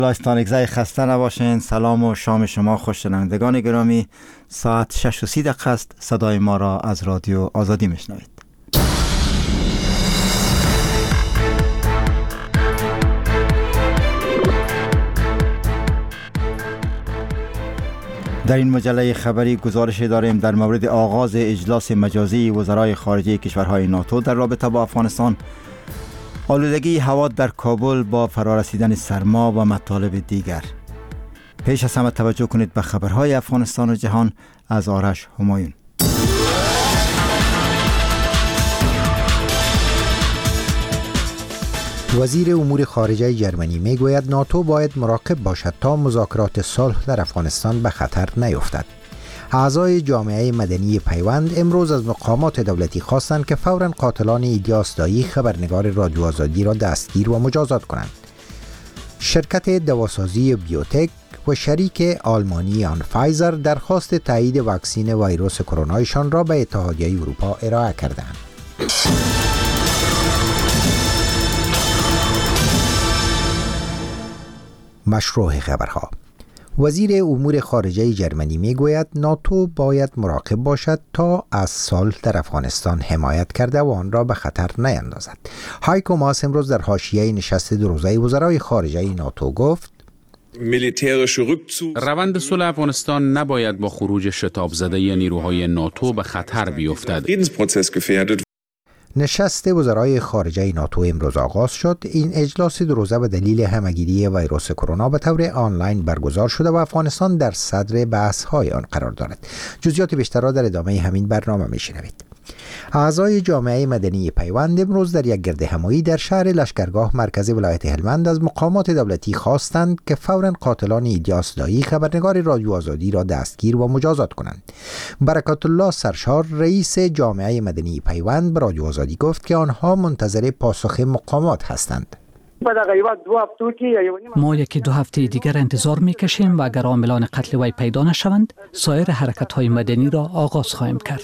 لایستانگزای خسته نباشین. سلام و شام شما خوششنوندگان گرامی. ساعت 6:30 است. صدای ما را از رادیو آزادی میشنوید. در این مجله خبری گزارش داریم در مورد آغاز اجلاس مجازی وزرای خارجه کشورهای ناتو در رابطه با افغانستان، آلودگی هوا در کابل با فرارسیدن سرما و مطالب دیگر. پیش از همه توجه کنید به خبرهای افغانستان و جهان از آرش همایون. وزیر امور خارجه جرمنی میگوید ناتو باید مراقب باشد تا مذاکرات صلح در افغانستان به خطر نیفتد. اعضای جامعه مدنی پیوند امروز از مقامات دولتی خواستند که فوراً قاتلان ایلیاس دایی خبرنگار رادیو آزادی را دستگیر و مجازات کنند. شرکت دواسازی بیوتک و شریک آلمانی آن فایزر درخواست تایید واکسن ویروس کرونایشان را به اتحادیه اروپا ارائه کردند. مشروع خبرها. وزیر امور خارجه جرمنی میگوید ناتو باید مراقب باشد تا از صلح در افغانستان حمایت کرده و آن را به خطر نیندازد. هایکو ماس امروز در حاشیه نشست دو روزه وزرای خارجه ناتو گفت روند صلح افغانستان نباید با خروج شتاب زده نیروهای ناتو به خطر بیفتد. نشست وزرای خارجه ناتو امروز آغاز شد. این اجلاس دو روزه به دلیل همهگیری ویروس کرونا به طور آنلاین برگزار شده و افغانستان در صدر بحث‌های آن قرار دارد. جزئیات بیشتر را در ادامه همین برنامه می‌شنوید. اعضای جامعه مدنی پیوند امروز در یک گردهمایی در شهر لشکرگاه مرکز ولایت هلمند از مقامات دولتی خواستند که فوراً قاتلان ایلیاس دایی خبرنگار رادیو آزادی را دستگیر و مجازات کنند. برکات الله سرشار رئیس جامعه مدنی پیوند به رادیو آزادی گفت که آنها منتظر پاسخ مقامات هستند. ما یکی 2 هفته دیگر انتظار میکشیم و اگر عاملان قتل وی پیدا نشوند سایر حرکت‌های مدنی را آغاز خواهیم کرد.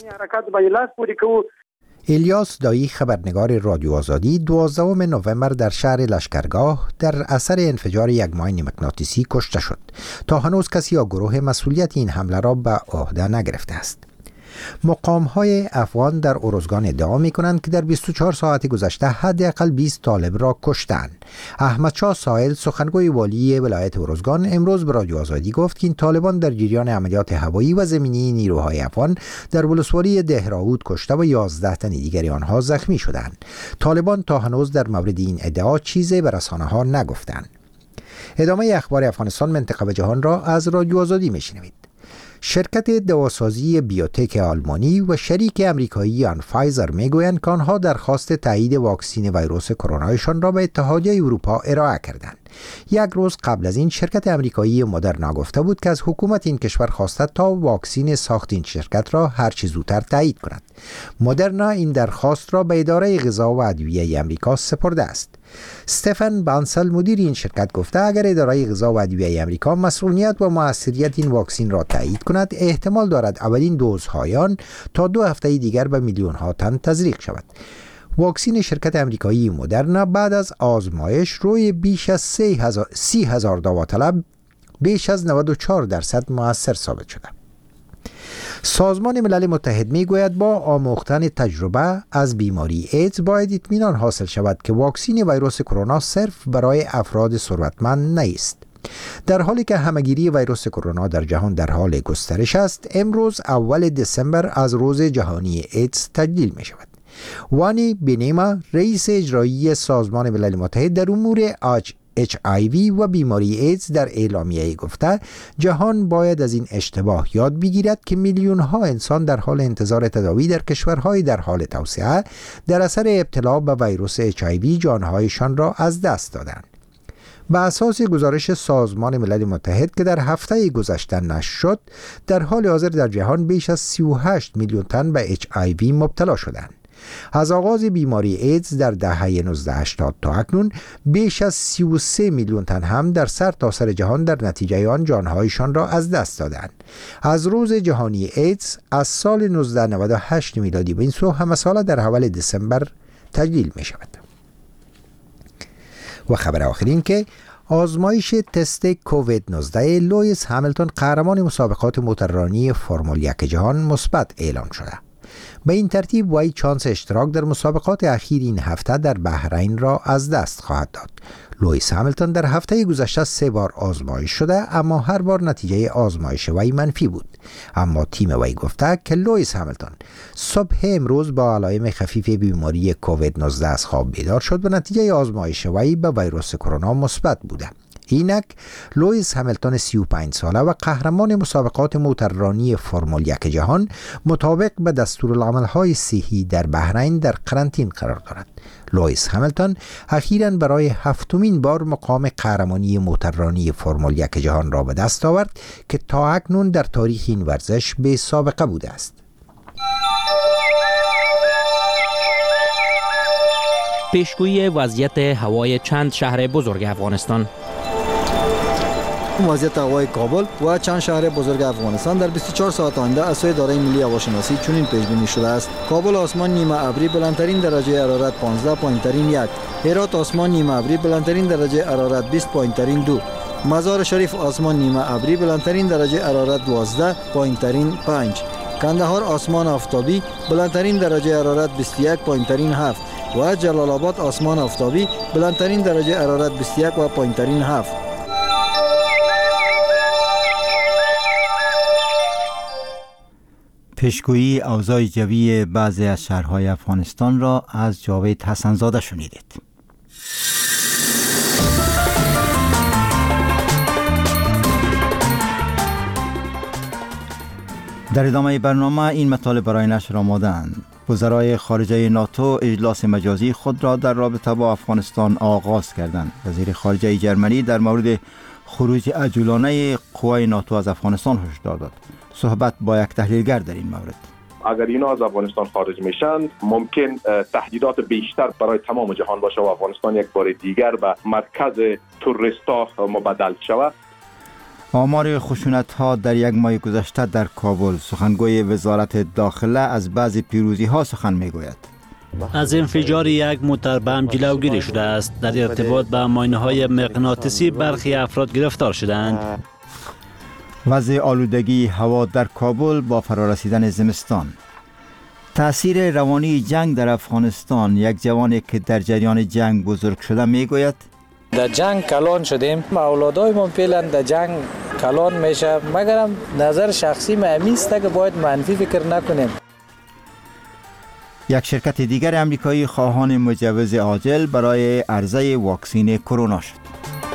ایلیاس دایی خبرنگار رادیو آزادی 12 نوامبر در شهر لشکرگاه در اثر انفجار یک ماین مغناطیسی کشته شد. تا هنوز کسی یا گروه مسئولیت این حمله را به عهده نگرفته است. مقام‌های افغان در ارزگان ادعا می‌کنند که در 24 ساعت گذشته حداقل 20 طالب را کشتند. احمد شاه ساحل سخنگوی والی ولایت ارزگان امروز به رادیو آزادی گفت که این طالبان در جریان عملیات هوایی و زمینی نیروهای افغان در ولسوالی دهراود کشته و 11 تن دیگر آنها زخمی شدند. طالبان تا هنوز در مورد این ادعا چیزی به رسانه‌ها نگفتند. ادامه اخبار افغانستان، منطقه و جهان را از رادیو آزادی می‌شنوید. شرکت دواسازی بیوتک آلمانی و شریک امریکایی آن فایزر میگویند که آنها درخواست تایید واکسن ویروس کرونایشان را به اتحادیه اروپا ارائه کردند. یک روز قبل از این شرکت امریکایی مدرنا گفته بود که از حکومت این کشور خواسته تا واکسن ساخت این شرکت را هر چه زودتر تایید کند. مدرنا این درخواست را به اداره غذا و ادویه آمریکا سپرده است. استفن بانسل مدیر این شرکت گفته اگر اداره غذا و ادویه آمریکا مسئولیت و مؤثریت این واکسن را تایید کند احتمال دارد اولین دوزهای آن تا 2 هفته دیگر به میلیون‌ها تن تزریق شود. واکسن شرکت امریکایی مدرنا بعد از آزمایش روی بیش از 30,000 داوطلب بیش از 94% مؤثر ثابت شده. سازمان ملل متحد میگوید با آموختن تجربه از بیماری ایدز باید اطمینان حاصل شود که واکسن ویروس کرونا صرف برای افراد ثروتمند نیست. در حالی که همهگیری ویروس کرونا در جهان در حال گسترش است، امروز اول دسامبر از روز جهانی ایدز تجلیل می شود. وانی بینیما رئیس اجرایی سازمان ملل متحد در امور HIV و بیماری ایدز در اعلامیه گفته جهان باید از این اشتباه یاد بگیرد که میلیون ها انسان در حال انتظار تداوی در کشورهای در حال توسعه در اثر ابتلا به ویروس HIV جانهایشان را از دست دادند. به اساس گزارش سازمان ملل متحد که در هفته گذشته نشر شد، در حال حاضر در جهان بیش از 38 میلیون تن به HIV مبتلا شدند. از آغاز بیماری ایدز در دهه 1980 تا اکنون بیش از 33 میلیون تن هم در سرتاسر جهان در نتیجه آن جانهایشان را از دست دادند. از روز جهانی ایدز از سال 1998 میلادی به این سو همه ساله در اول دسامبر تجلیل می شود. و خبر آخرین که آزمایش تست کووید 19 لوئیس همیلتون قهرمان مسابقات موتوررانی فرمول 1 جهان مثبت اعلام شده. به این ترتیب وی چانس اشتراک در مسابقات اخیر این هفته در بحرین را از دست خواهد داد. لوئیس همیلتون در هفته گذشته 3 بار آزمایش شده، اما هر بار نتیجه آزمایش وی منفی بود. اما تیم وی گفته که لوئیس همیلتون صبح امروز با علائم خفیف بیماری کووید 19 از خواب بیدار شد و نتیجه آزمایش وی به ویروس کرونا مثبت بوده. اینک لوئیس همیلتون 35 ساله و قهرمان مسابقات موتوررانی فرمول 1 جهان مطابق به دستورالعمل‌های صحی در بحرین در قرنطینه قرار دارد. لوئیس همیلتون اخیراً برای 7مین بار مقام قهرمانی موتوررانی فرمول 1 جهان را به دست آورد که تا اکنون در تاریخ این ورزش بی سابقه بوده است. پیشگویی وضعیت هوای چند شهر بزرگ افغانستان. وضعیت هوای کابل و چند شهر بزرگ افغانستان در 24 ساعت آینده از سوی اداره ملی هواشناسی چنین پیش بینی شده است: کابل آسمان نیمه ابری، بلندترین درجه حرارت 15، پایینترین 1. هرات آسمان نیمه ابری، بلندترین درجه حرارت 20، پایینترین 2. مزار شریف آسمان نیمه ابری، بلندترین درجه حرارت 12، پایینترین 5. کندهار آسمان آفتابی، بلندترین درجه حرارت 21، پایینترین 7. و جلال آباد آسمان آفتابی، بلندترین درجه حرارت 21 و پایینترین 7. پیشگویی اوضاع جوی بعضی از شهرهای افغانستان را از جاوید حسنزاده شنیدید. در ادامه برنامه این مطالب برای نشر آماده‌اند. وزرای خارجه ناتو اجلاس مجازی خود را در رابطه با افغانستان آغاز کردند. وزیر خارجه جرمنی در مورد خروج عجولانه قوای ناتو از افغانستان هشدار داد. صحبت با یک تحلیلگر در این مورد. اگر اینا از افغانستان خارج میشن ممکن تهدیدات بیشتر برای تمام جهان باشه و افغانستان یک بار دیگر به مرکز توریستا مبدل شود. آمار خشونت‌ها در یک ماه گذشته در کابل. سخنگوی وزارت داخله از بعضی پیروزی‌ها سخن می‌گوید. از انفجار یک موتر بم جلوگیری شده است. در ارتباط به ماینه‌های مغناطیسی برخی افراد گرفتار شدند. وضع آلودگی هوا در کابل با فرارسیدن زمستان. تأثیر روانی جنگ در افغانستان. یک جوانی که در جریان جنگ بزرگ شده میگوید در جنگ کلان شدیم، اولادای ما پیلن در جنگ کلان میشه، مگرم نظر شخصی مهمیست که باید منفی فکر نکنیم. یک شرکت دیگر امریکایی خواهان مجوز عاجل برای عرضه واکسین کرونا شد.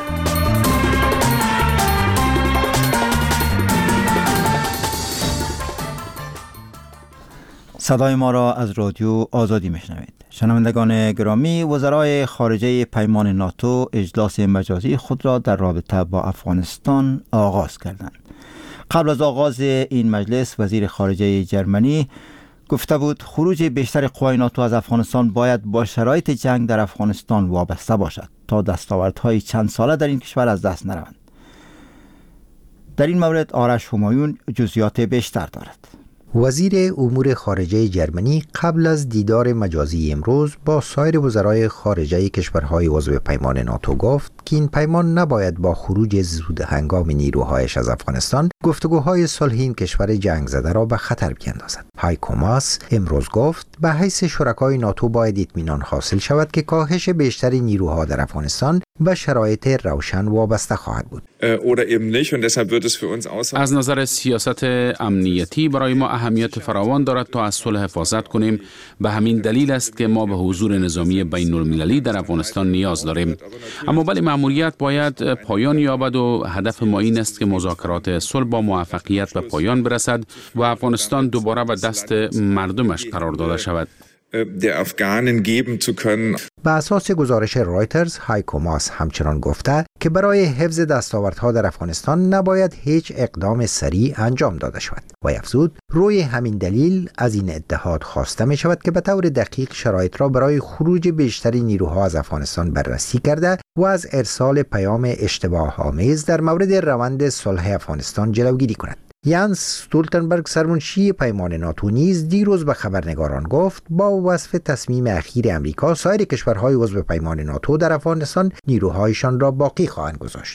صدای ما را از رادیو آزادی میشنوید. شنوندگان گرامی، وزرای خارجه پیمان ناتو اجلاس مجازی خود را در رابطه با افغانستان آغاز کردند. قبل از آغاز این مجلس وزیر خارجه جرمنی گفته بود خروج بیشتر قوای ناتو از افغانستان باید با شرایط جنگ در افغانستان وابسته باشد تا دستاوردهای چند ساله در این کشور از دست نروند. در این مورد آرش همایون جزئیات بیشتر دارد. وزیر امور خارجه جرمنی قبل از دیدار مجازی امروز با سایر وزرای خارجه کشورهای عضو پیمان ناتو گفت که این پیمان نباید با خروج زود هنگام نیروهایش از افغانستان گفتگوهای صلح این کشور جنگ زده را به خطر بیندازد. هایکو ماس امروز گفت به حیث شرکای ناتو باید اطمینان حاصل شود که کاهش بیشتر نیروها در افغانستان به شرایط روشن وابسته خواهد بود. از نظر سیاست امنیتی برای ما اهمیت فراوان دارد تا از صلح حفاظت کنیم. به همین دلیل است که ما به حضور نظامی بین المللی در افغانستان نیاز داریم. اما ولی مأموریت باید پایان یابد و هدف ما این است که مذاکرات صلح با موفقیت به پایان برسد و افغانستان دوباره به دست مردمش قرار داده شود. به اساس گزارش رایترز، هایکو ماس همچنان گفته که برای حفظ دستاوردها در افغانستان نباید هیچ اقدام سریع انجام داده شود و افزود روی همین دلیل از این اتحاد خواسته می شود که به طور دقیق شرایط را برای خروج بیشتر نیروها از افغانستان بررسی کرده و از ارسال پیام اشتباه آمیز در مورد روند صلح افغانستان جلوگیری کند. یانس استولتنبرگ سرمنشی پیمان ناتو نیز دیروز به خبرنگاران گفت با وصف تصمیم اخیر امریکا سایر کشورهای عضو پیمان ناتو در افغانستان نیروهایشان را باقی خواهند گذاشت.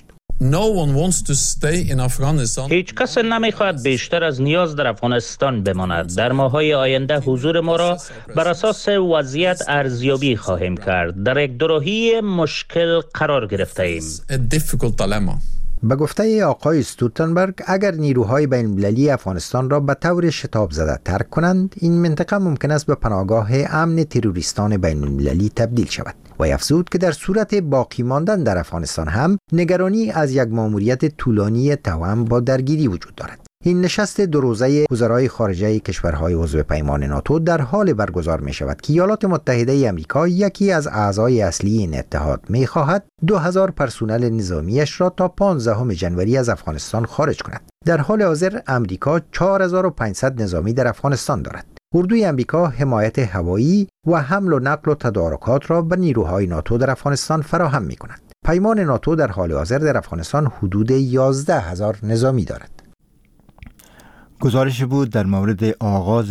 هیچ کس نمیخواهد بیشتر از نیاز در افغانستان بماند. در ماه‌های آینده حضور ما را بر اساس وضعیت ارزیابی خواهیم کرد. در یک دوراهی مشکل قرار گرفته ایم. به گفته آقای استولتنبرگ اگر نیروهای بین المللی افغانستان را به طور شتاب زده ترک کنند، این منطقه ممکن است به پناهگاه امن تروریستان بین المللی تبدیل شود. و افزود که در صورت باقی ماندن در افغانستان هم نگرانی از یک مأموریت طولانی توأم با درگیری وجود دارد. این نشست دو روزه وزرای خارجه کشورهای عضو پیمان ناتو در حال برگزار می شود که ایالات متحده آمریکا یکی از اعضای اصلی این اتحاد می خواهد 2000 پرسنل نظامیش را تا 15 ژانویه از افغانستان خارج کند. در حال حاضر آمریکا 4500 نظامی در افغانستان دارد. اردوی آمریکا حمایت هوایی و حمل و نقل و تدارکات را به نیروهای ناتو در افغانستان فراهم می کند. پیمان ناتو در حال حاضر در افغانستان حدود 11000 نظامی دارد. گزارش بود در مورد آغاز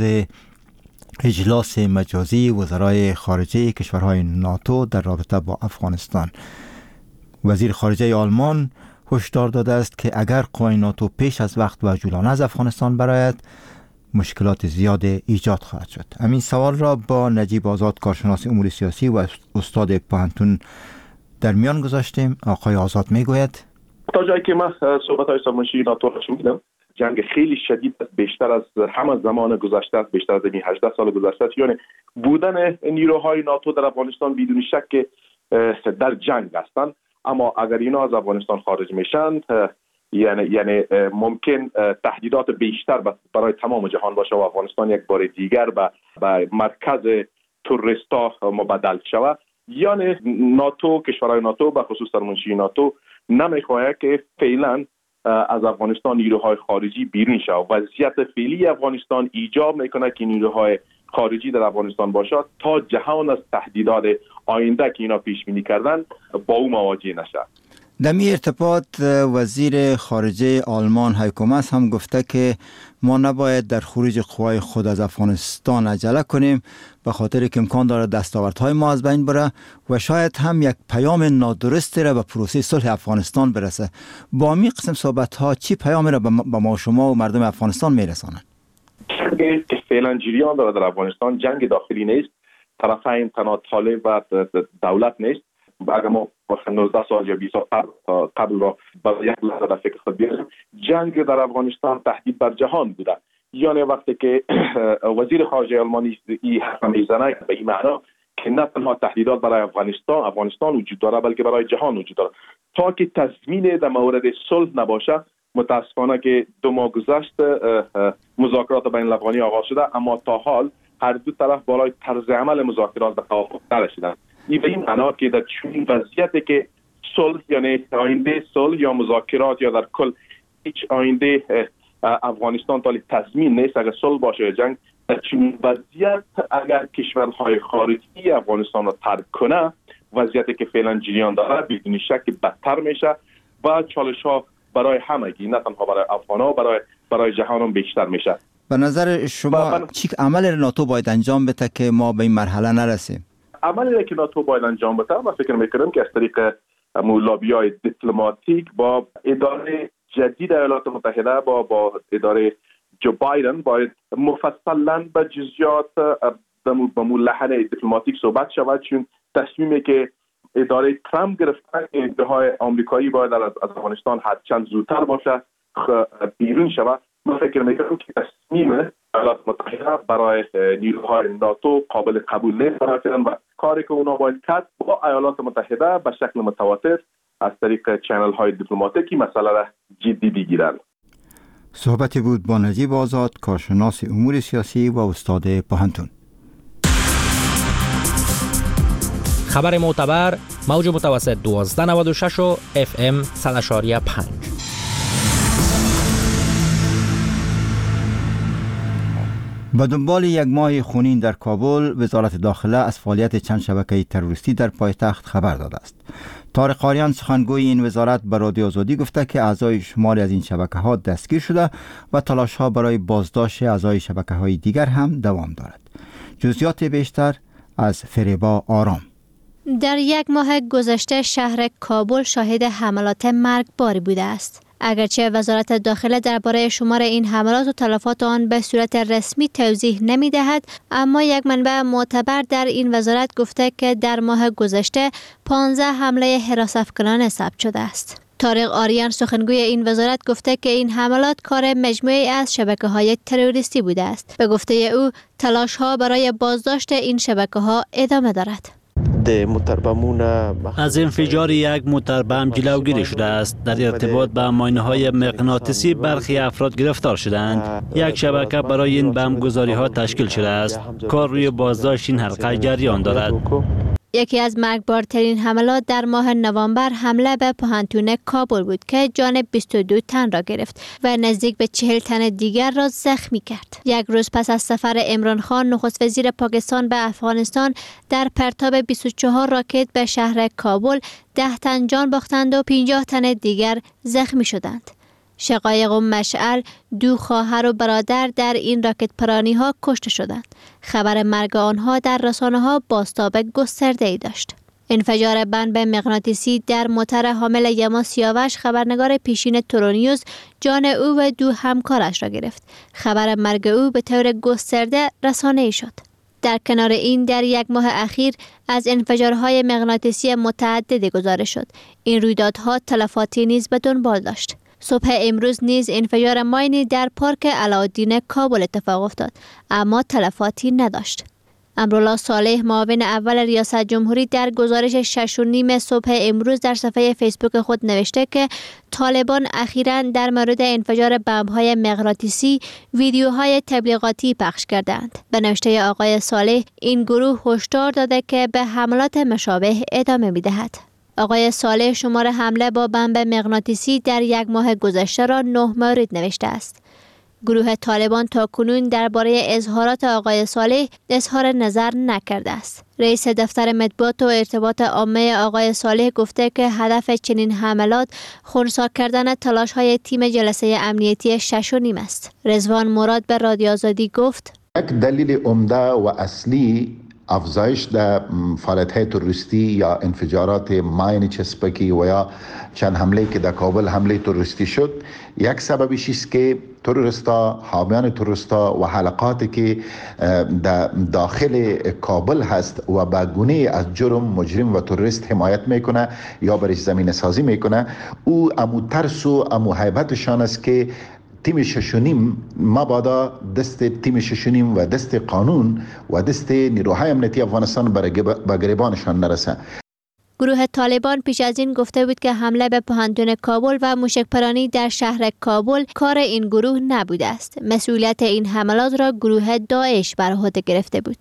اجلاس مجازی وزرای خارجه کشورهای ناتو در رابطه با افغانستان. وزیر خارجه آلمان هشدار داده است که اگر قوای ناتو پیش از وقت و جولانه از افغانستان برآید مشکلات زیاد ایجاد خواهد شد. همین سوال را با نجیب آزاد کارشناس امور سیاسی و استاد پوهنتون در میان گذاشتیم. آقای آزاد میگوید تا جایی که من صحبت‌های سرمنشی ناتو را شنیدم، جنگ خیلی شدید است، بیشتر از همه زمان گذشته است، بیشتر از 18 سال گذشته است. یعنی بودن نیروهای ناتو در افغانستان بدون شک در جنگ هستند، اما اگر اینا از افغانستان خارج میشن یعنی ممکن تهدیدات بیشتر برای تمام جهان باشه و افغانستان یک بار دیگر به مرکز تروریستا مبدل شود. یعنی ناتو، کشورهای ناتو به خصوص سرمنشی ناتو نمیخواهد که فعلا از افغانستان نیروهای خارجی بیرون شود. وضعیت فعلی افغانستان ایجاب میکنه که نیروهای خارجی در افغانستان باشد تا جهان از تهدیدات آینده که اینا پیش بینی کردن با او مواجه نشه. در این ارتباط وزیر خارجه آلمان هایکو ماس هم گفته که ما نباید در خروج قوای خود از افغانستان عجله کنیم، به خاطر که امکان داره دستاوردهای ما از بین بره و شاید هم یک پیام نادرستی را به پروسه صلح افغانستان برسه. با این قسم صحبت‌ها چی پیامی را به ما شما و مردم افغانستان میرسانند؟ جنگی که فعلا جریان داره در افغانستان جنگ داخلی نیست، طرفین تنها طالب و دولت نیست. اگر ما 19 سال یا 20 سال قبل را برای یک لحظه در فکر خود بیاریم، جنگ در افغانستان تهدید بر جهان بوده. یعنی وقتی که وزیر خارجه آلمانی این حرف میزنه به این معنا که نه تنها تهدیدات برای افغانستان وجود داره بلکه برای جهان وجود داره. تا که تضمین در مورد صلح نباشه، متاسفانه که 2 ماه گذشت مذاکرات بین الافغانی آغاز شده، اما تا حال هر دو طرف بالای طرز عمل مذاکرات به توافق نرسیدند. این به این معنا که در چنین وضعیتی که صلح یعنی آینده صلح یا مذاکرات یا در کل هیچ آینده افغانستان تا تضمین نیست. اگر صلح باشه جنگ، در چنین وضعیت اگر کشورهای خارجی افغانستان را ترک کنه، وضعیتی که فعلا جریان داره بدون شک بدتر میشه و چالش‌ها برای همگی، نه تنها برای افغان‌ها، برای جهان هم بیشتر میشه. به نظر شما چی عمل ناتو باید انجام بده که ما به این مرحله نرسیم؟ عملی که ناتو باید انجام بده، من فکر میکنم که از طریق لابی‌های دیپلماتیک با اداره جدید ایالات متحده با اداره جو بایدن باید مفصلا به جزئیات به لحن دیپلماتیک صحبت شود، چون تصمیمی که اداره ترامپ گرفته ادعای آمریکایی باید از افغانستان حد چند زودتر باشه بیرون شود. من فکر میکنم که تصمیم ایالات متحده برای نیروهای ناتو قابل قبول نیست و کاری که اونا باید کرد با ایالات متحده به شکل متواتر از طریق چنل های دیپلماتیکی مسئله را جدی بگیرند. صحبتی بود با نجیب آزاد کارشناس امور سیاسی و استاد پوهنتون. خبر معتبر موج متوسط 1296 و FM 100.5. با دنبال یک ماه خونین در کابل، وزارت داخله از فعالیت چند شبکه تروریستی در پایتخت خبر داده است. طارق آریان سخنگوی این وزارت به رادیو آزادی گفته که اعضای شماری از این شبکه‌ها دستگیر شده و تلاش‌ها برای بازداشت اعضای شبکه‌های دیگر هم دوام دارد. جزئیات بیشتر از فریبا آرام. در یک ماه گذشته شهر کابل شاهد حملات مرگباری بوده است. اگرچه وزارت داخله درباره شمار این حملات و تلفات آن به صورت رسمی توضیح نمی دهد، اما یک منبع معتبر در این وزارت گفته که در ماه گذشته 15 حمله حراست‌افکنانه ثبت شده است. طارق آریان سخنگوی این وزارت گفته که این حملات کار مجموعی از شبکه‌های تروریستی بوده است. به گفته او تلاش‌ها برای بازداشت این شبکه‌ها ادامه دارد. از انفجار یک موتر بم جلوگیری شده است. در ارتباط با ماینه‌های مغناطیسی برخی افراد گرفتار شدند. یک شبکه برای این بم گذاری‌ها تشکیل شده است. کار روی بازداشت این حلقه جریان دارد. یکی از مرگبارترین حملات در ماه نوامبر حمله به پوهنتون کابل بود که جان 22 تن را گرفت و نزدیک به 40 تن دیگر را زخمی کرد. یک روز پس از سفر عمران خان نخست وزیر پاکستان به افغانستان در پرتاب 24 راکت به شهر کابل 10 تن جان باختند و 50 تن دیگر زخمی شدند. شقایق و مشعل، 2 خواهر و برادر در این راکت پرانی ها کشته شدند. خبر مرگ آنها در رسانه ها بازتاب گسترده ای داشت. انفجار بمب مغناطیسی در موتر حامل یما سیاوش خبرنگار پیشین تورونیوز جان او و 2 همکارش را گرفت. خبر مرگ او به طور گسترده رسانه‌ای شد. در کنار این در یک ماه اخیر از انفجارهای مغناطیسی متعددی گزارش شد. این رویدادها تلفاتی نیز به دنبال داشت. صبح امروز نیز انفجار ماینی در پارک علاءالدین کابل اتفاق افتاد، اما تلفاتی نداشت. امرالله صالح معاون اول ریاست جمهوری در گزارش 6:30 صبح امروز در صفحه فیسبوک خود نوشته که طالبان اخیراً در مورد انفجار بمب‌های مغناطیسی ویدیوهای تبلیغاتی پخش کردند. به نوشته آقای صالح این گروه هشدار داده که به حملات مشابه ادامه می‌دهد. آقای صالح شمار حمله با بمب مغناطیسی در یک ماه گذشته را 9 مورد نوشته است. گروه طالبان تاکنون درباره اظهارات آقای صالح اظهار نظر نکرده است. رئیس دفتر مطبوعات و ارتباط عامه آقای صالح گفته که هدف چنین حملات خنثی کردن تلاش‌های تیم جلسه امنیتی 6:30 است. رضوان مراد به رادیو آزادی گفت: یک دلیل عمده و اصلی افزایش در فعالیت‌های تروریستی یا انفجارات ماین چسبکی و یا چند حمله که در کابل حمله تروریستی شد، یک سببش است که تروریستا، حامیان تروریستا و حلقاتی که در داخل کابل هست و به گونه از جرم مجرم و تروریست حمایت میکنه یا برش زمین سازی میکنه، او امو ترس و امو هیبتشان است که تیم 6:30 مبادا دست تیم 6:30 و دست قانون و دست نیروهای امنیتی افغانستان به گریبانشان نرسه. گروه طالبان پیش از این گفته بود که حمله به پوهنتون کابل و موشکپرانی در شهر کابل کار این گروه نبوده است. مسئولیت این حملات را گروه داعش بر عهده گرفته بود.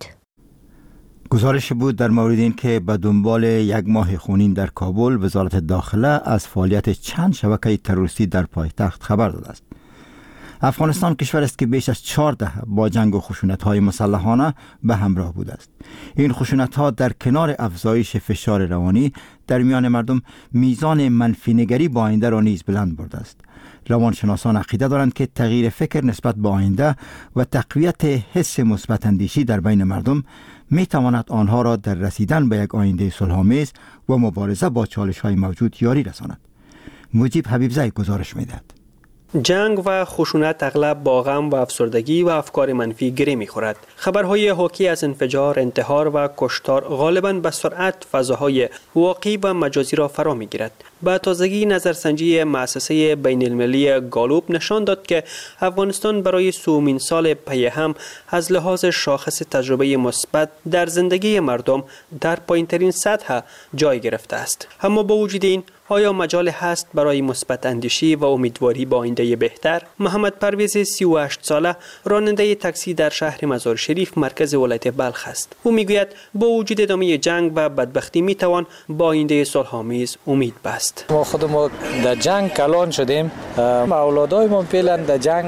گزارش بود در مورد این که به دنبال یک ماه خونین در کابل وزارت داخله از فعالیت چند شبکه تروریستی در پایتخت خبر داده است. افغانستان کشور است که بیش از 4 دهه با جنگ و خشونت‌های مسلحانه به همراه بوده است. این خشونت‌ها در کنار افزایش فشار روانی در میان مردم میزان منفی نگری با آینده را نیز بلند برده است. روانشناسان عقیده دارند که تغییر فکر نسبت به آینده و تقویت حس مثبت اندیشی در بین مردم می تواند آنها را در رسیدن به یک آینده صلح‌آمیز و مبارزه با چالش‌های موجود یاری رساند. مجیب حبیبزاده گزارش می‌دهد. جنگ و خشونت اغلب با غم و افسردگی و افکار منفی گره می‌خورد. خبرهای حاکی از انفجار، انتحار و کشتار غالباً به سرعت فضاهای واقعی و مجازی را فرا می‌گیرد. با تازگی نظرسنجی مؤسسه بین‌المللی گالوب نشان داد که افغانستان برای 3مین سال پی هم از لحاظ شاخص تجربه مثبت در زندگی مردم در پایین‌ترین سطح جای گرفته است. اما با وجود این آیا مجال هست برای مثبت اندیشی و امیدواری با آینده بهتر؟ محمد پرویز 38 ساله راننده تاکسی در شهر مزار شریف مرکز ولایت بلخ است. او میگوید با وجود ادامه جنگ و بدبختی میتوان با آینده صلح‌آمیز امید بست. ما خودمون در جنگ کلان شدیم. اولادای ما فعلا در جنگ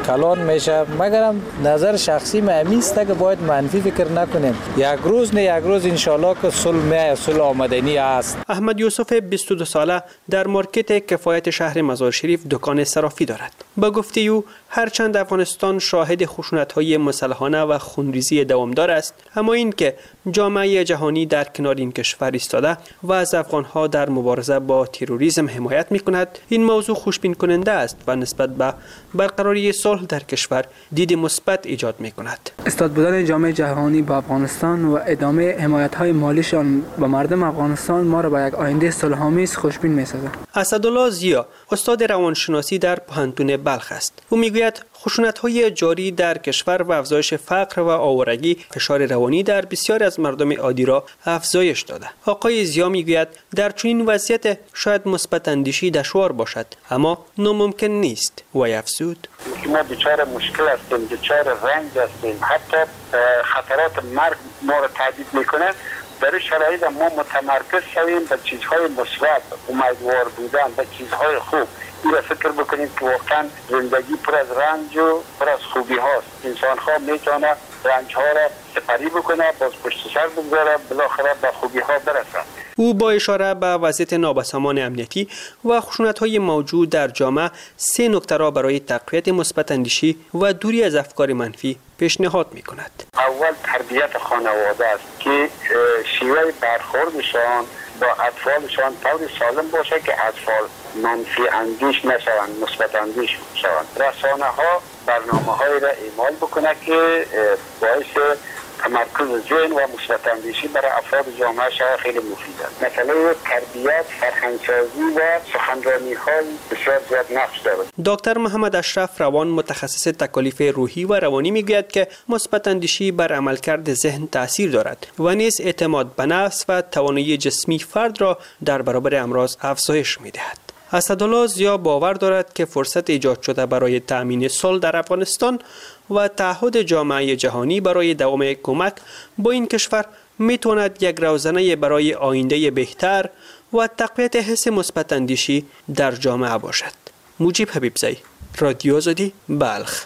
کلان میشه. مگرم نظر شخصی میست که باید منفی فکر نکنیم. یک روز نه یک روز انشالله که صلح آمدنی است. احمد یوسف 22 ساله در مارکت کفایت شهر مزار شریف دکان صرافی دارد. با گفته او هرچند افغانستان شاهد خشونت‌های مسلحانه و خونریزی دوامدار است، اما این که جامعه جهانی در کنار این کشور ایستاده و از افغان‌ها در مبارزه با تروریسم حمایت می‌کند، این موضوع خوشبین کننده است و نسبت به برقراری صلح در کشور دید مثبت ایجاد می‌کند. استاد بودن جامعه جهانی با افغانستان و ادامه حمایت‌های مالیشان به مردم افغانستان ما را به یک آینده صلح‌آمیز خوشبین می‌سازد. اسدالله ضیا استاد روانشناسی در پوهنتون بلخ است. او میگوید خشونت‌های جاری در کشور و افزایش فقر و آوارگی فشار روانی در بسیاری از مردم عادی را افزایش داده. آقای ضیا میگوید در چنین وضعیت شاید مثبت اندیشی دشوار باشد، اما ناممکن نیست. و افزود ما دچار مشکل هستیم، دچار رنج هستیم، حتی خطرات مرگ ما را تهدید میکنه. در این شرایط ما متمرکز شویم به چیزهای مثبت، امیدوار بودن به چیزهای خوب. این را فکر بکنید که واقعا زندگی پر از رنج و پر از خوبی هاست. انسان ها میتونه رنج ها را سپری بکنه، باز پشت سر بگذاره، بالاخره به خوبی ها برسه. او با اشاره به وضعیت نابسامان امنیتی و خشونت‌های موجود در جامعه 3 نکته را برای تقویت مثبت اندیشی و دوری از افکار منفی پیشنهاد می‌کند. اول تربیت خانواده است که شیوه برخوردشان با اطفالشان طور سالم باشه که اطفال منفی اندیش نشوند، مثبت اندیش شوند. رسانه‌ها برنامه‌هایی را اعمال بکنه که باعث تمرکز ذهن و مثبت اندیشی برای افراد جامعه شهر خیلی مفید است. مثلا تربیت، فرهنگسازی و سخنرانی‌های بسیار زیاد نقش دارد. دکتر محمد اشرف روان متخصص تکالیف روحی و روانی میگوید که مثبت اندیشی بر عملکرد ذهن تاثیر دارد و نیز اعتماد به نفس و توانایی جسمی فرد را در برابر امراض افزایش می‌دهد. اسدالله ضیا باور دارد که فرصت ایجاد شده برای تأمین صلح در افغانستان و تعهد جامعه جهانی برای دوام کمک با این کشور میتواند یک روزنه برای آینده بهتر و تقویت حس مثبت اندیشی در جامعه باشد. مجیب حبیبزی، رادیو آزادی، بلخ.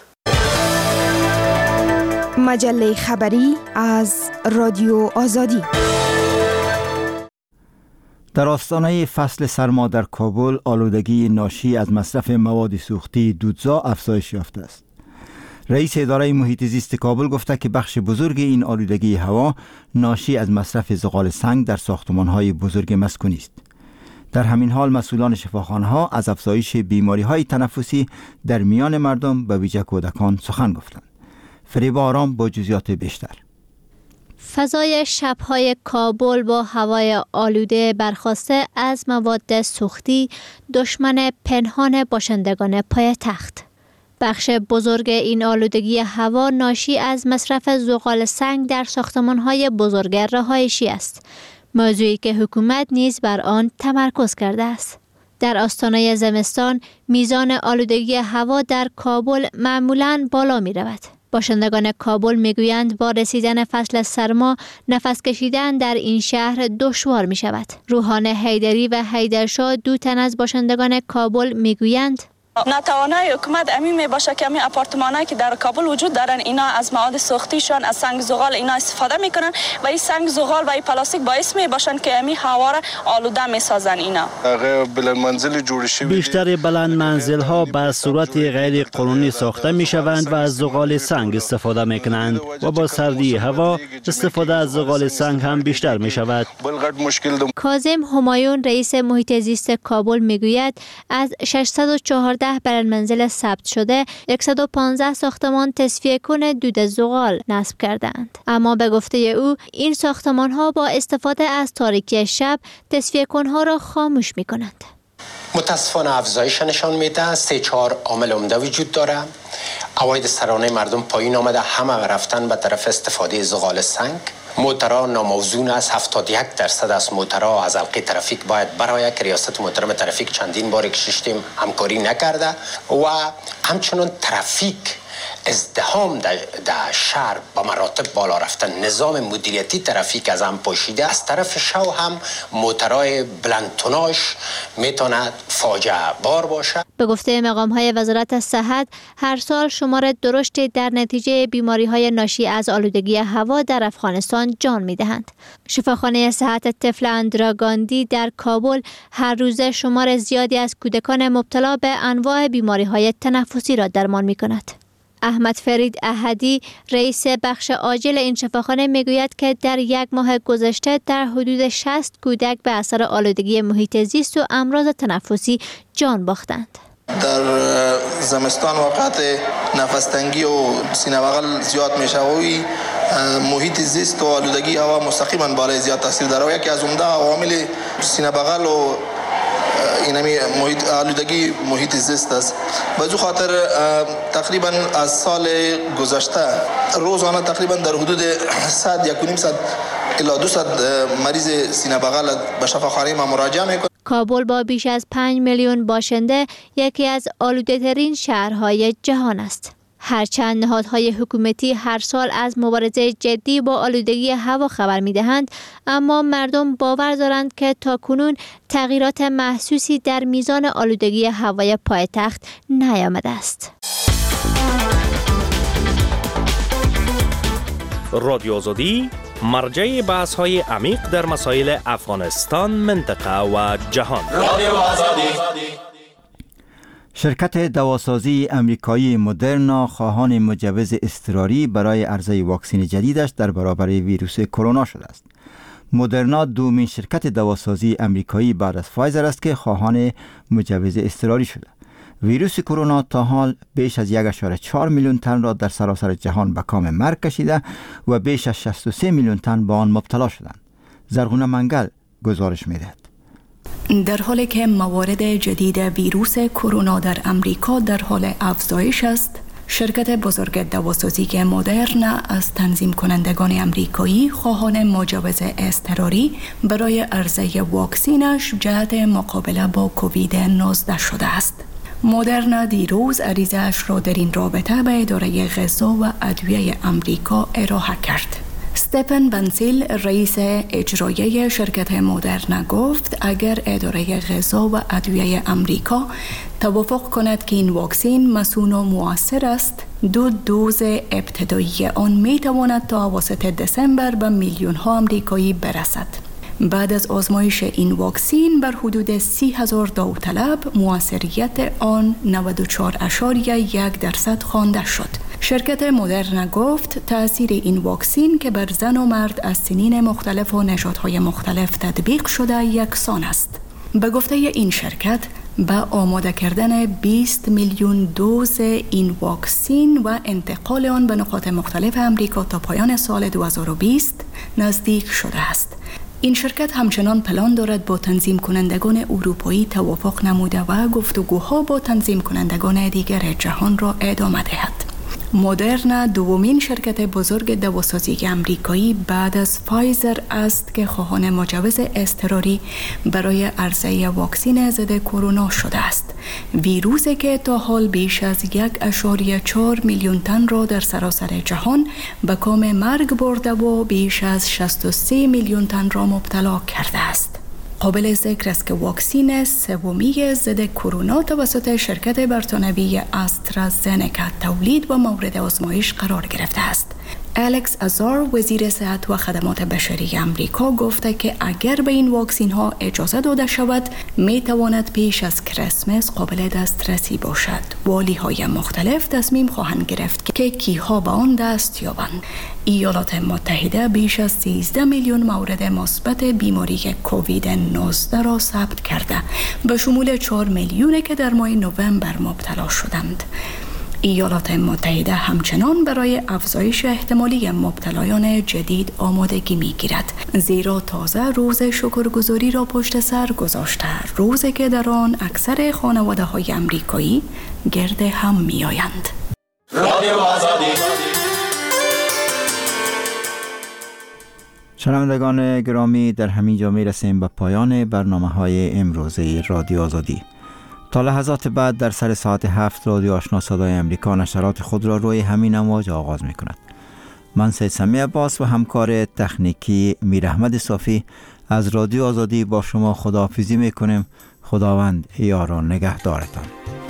مجله خبری از رادیو آزادی. در آستانه فصل سرما در کابل، آلودگی ناشی از مصرف مواد سوختی دودزا افزایش یافته است. رئیس اداره محیط زیست کابل گفته که بخش بزرگ این آلودگی هوا ناشی از مصرف زغال سنگ در ساختمان‌های بزرگ مسکونی است. در همین حال مسئولان شفاخانه‌ها از افزایش بیماری‌های تنفسی در میان مردم به ویژه کودکان سخن گفتند. فریبا آرام با جزئیات بیشتر. فضای شب‌های کابل با هوای آلوده برخاسته از مواد سوختی دشمن پنهان باشندگان پایتخت. بخش بزرگ این آلودگی هوا ناشی از مصرف زغال سنگ در ساختمان‌های بزرگ رهایشی است، موضوعی که حکومت نیز بر آن تمرکز کرده است. در آستانه زمستان میزان آلودگی هوا در کابل معمولاً بالا می رود. باشندگان کابل میگویند با رسیدن فصل سرما نفس کشیدن در این شهر دشوار می شود. روحان حیدری و حیدرشاه دو تن از باشندگان کابل میگویند نتوانای حکومت امی می باشه که امی آپارتمانایی که در کابل وجود دارن اینا از مواد سوختیشان از سنگ زغال اینا استفاده میکنن و این سنگ زغال و این پلاستیک باعث می باشن که امی هوا را آلوده می سازن. اینا بیشتر بلند منزل ها به صورت غیر قانونی ساخته می شوند و از زغال سنگ استفاده می کنند و با سردی هوا استفاده از زغال سنگ هم بیشتر می شود. کاظم همایون رئیس محیط زیست کابل میگوید از 614 بلند منزل ثبت شده 115 ساختمان تصفیه کن دود زغال نصب کردند، اما به گفته او این ساختمان ها با استفاده از تاریکی شب تصفیه کنها را خاموش می کنند. متاسفانه افزایش نشان میده 3-4 عامل عمده وجود داره. عواید سرانه مردم پایین آمده، همه رفتن به طرف استفاده زغال سنگ. موترها ناموزون است، 71% از موترها از حلقه ترافیک باید برای که ریاست محترم ترافیک چندین بار که ششتیم همکاری نکرده و همچنان ترافیک ازدحام در شهر با مراتب بالا رفتن، نظام مدیریتی ترافیک از هم پاشیده، از طرف شو هم موترهای بلندتوناژ میتونه فاجعه بار باشه. به گفته مقام‌های وزارت صحت، هر سال شمار درشتی در نتیجه بیماری‌های ناشی از آلودگی هوا در افغانستان جان می‌دهند. شفاخانه صحت طفل اندراگاندی در کابل هر روز شمار زیادی از کودکان مبتلا به انواع بیماری‌های تنفسی را درمان می‌کند. احمد فرید احدی رئیس بخش عاجل این شفاخانه میگوید که در یک ماه گذشته در حدود 60 کودک به اثر آلودگی محیط زیست و امراض تنفسی جان باختند. در زمستان وقت نفس تنگی و سینه بغل زیاد میشه و محیط زیست و آلودگی هوا مستقیما بالای زیاد تاثیر داره و یکی از عمده عوامل سینه بغل و اینمی آلودگی محیط زیست است. به جو خاطر تقریبا از سال گذشته روزانه تقریبا در حدود 100 الی 200 مریض سینه بغل به شفاخانه ما مراجعه میکنه. کابل با بیش از 5 میلیون باشنده یکی از آلوده‌ترین شهرهای جهان است. هرچند نهادهای حکومتی هر سال از مبارزه جدی با آلودگی هوا خبر می‌دهند، اما مردم باور دارند که تاکنون تغییرات محسوسی در میزان آلودگی هوای پایتخت نیامده است. رادیو آزادی مرجع بحث‌های عمیق در مسائل افغانستان، منطقه و جهان. رادیو آزادی. شرکت دواسازی امریکایی مدرنا خواهان مجوز اضطراری برای عرضه واکسن جدیدش در برابر ویروس کرونا شده است. مدرنا دومین شرکت دواسازی امریکایی بعد از فایزر است که خواهان مجوز اضطراری شده. ویروس کرونا تا حال بیش از 1.4 میلیون تن را در سراسر جهان به کام مرگ کشیده و بیش از 63 میلیون تن به آن مبتلا شدند. زرغونه منگل گزارش می‌دهد. در حالی که موارد جدید ویروس کرونا در امریکا در حال افزایش است، شرکت بزرگ دواسازی مدرنا از تنظیم کنندگان امریکایی خواهان مجوز اضطراری برای عرضه واکسینش جهت مقابله با کووید 19 شده است. مدرنا دیروز عریضه‌اش را در این رابطه به اداره غذا و ادویه امریکا ارائه کرد. استفن بنسیل رئیس اجرایی شرکت مدرنا گفت اگر اداره غذا و ادویه امریکا توافق کند که این واکسن مسئول و مؤثر است، 2 دوز ابتدایی آن می تواند تا اواسط دسامبر به میلیون ها امریکایی برسد. بعد از آزمایش این واکسن بر حدود 30,000 داوطلب موثریت آن 94.1% خوانده شد. شرکت مدرنا گفت تأثیر این واکسن که بر زن و مرد از سنین مختلف و نژادهای مختلف تطبیق شده یکسان است. به گفته این شرکت با آماده کردن 20 میلیون دوز این واکسن و انتقال آن به نقاط مختلف امریکا تا پایان سال 2020 نزدیک شده است. این شرکت همچنان پلان دارد با تنظیم کنندگان اروپایی توافق نموده و گفتگوها با تنظیم کنندگان دیگر جهان را ادامه دهد. مدرنا دومین شرکت بزرگ دواسازی امریکایی بعد از فایزر است که خواهان مجوز اضطراری برای عرضه واکسن ضد کرونا شده است. ویروسی که تا حال بیش از 1.4 میلیون تن را در سراسر جهان به کام مرگ برده و بیش از 63 میلیون تن را مبتلا کرده است. قابل ذکر است که واکسن سومی ضد کرونا توسط شرکت بریتانیایی استرازنکا تولید و مورد آزمایش قرار گرفته است. الکس ازار وزیر صحت و خدمات بشری امریکا گفته که اگر به این واکسن ها اجازه داده شود می تواند پیش از کریسمس قابل دسترسی باشد. والی های مختلف تصمیم خواهند گرفت که کیها به آن دست یابند. ایالات متحده بیش از 13 میلیون مورد مثبت بیماری کووید 19 را ثبت کرده، به شمول 4 میلیونی که در ماه نوامبر مبتلا شدند. ایالات متحده همچنان برای افزایش احتمالی مبتلایان جدید آمادگی می‌گیرد، زیرا تازه روز شکرگزاری را پشت سر گذاشته، روزی که در آن اکثر خانواده‌های امریکایی گرد هم می‌آیند. رادیو آزادی. شنوندگان گرامی، در همین جا می‌رسیم به پایان برنامه‌های امروزه رادیو آزادی. تا لحظات بعد در سر ساعت 7 رادیو آشنا صدای امریکا نشرات خود را روی همین امواج آغاز می کند. من سید سمی عباس و همکار تکنیکی میر احمد صافی از رادیو آزادی با شما خداحافظی می کنیم. خداوند یار و نگهدارتان.